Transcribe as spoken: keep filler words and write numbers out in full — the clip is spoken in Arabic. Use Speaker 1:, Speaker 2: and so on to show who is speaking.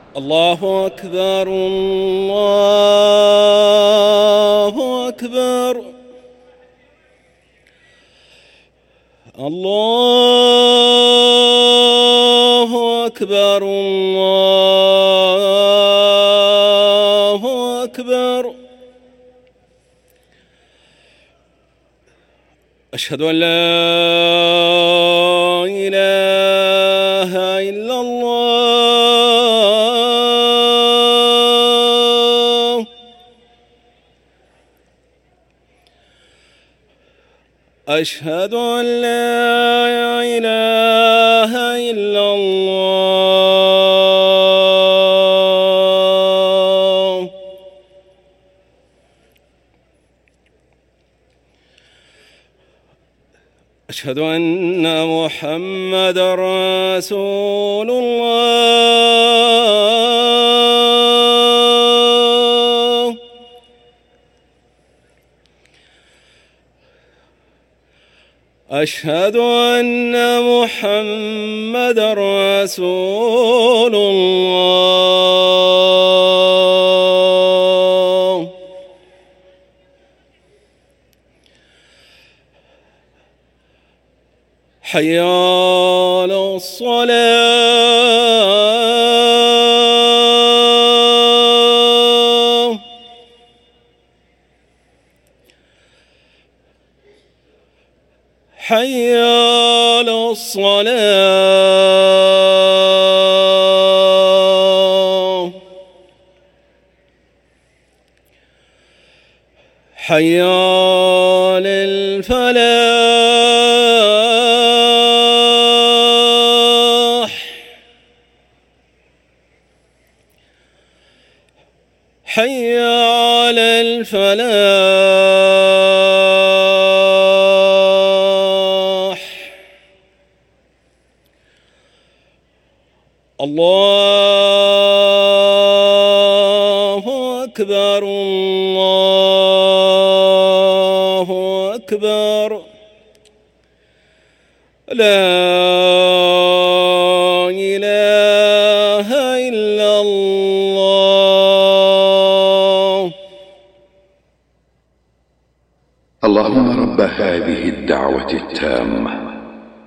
Speaker 1: الله أكبر الله أكبر الله أكبر الله أكبر. أشهد أن لا إله إلا الله. أشهد أن لا إله إلا الله. أشهد أن محمدًا رسول الله. أشهد أن محمدًا رسول الله. حي على الصلاة. حي على الصلاة. حي على الفلاح. حي على الفلاح. الله أكبر الله أكبر. لا إله إلا الله.
Speaker 2: اللهم رب هذه الدعوة التامة